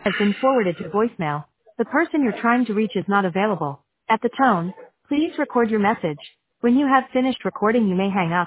has been forwarded to voicemail. The person you're trying to reach is not available. At the tone, please record your message. When you have finished recording, you may hang up.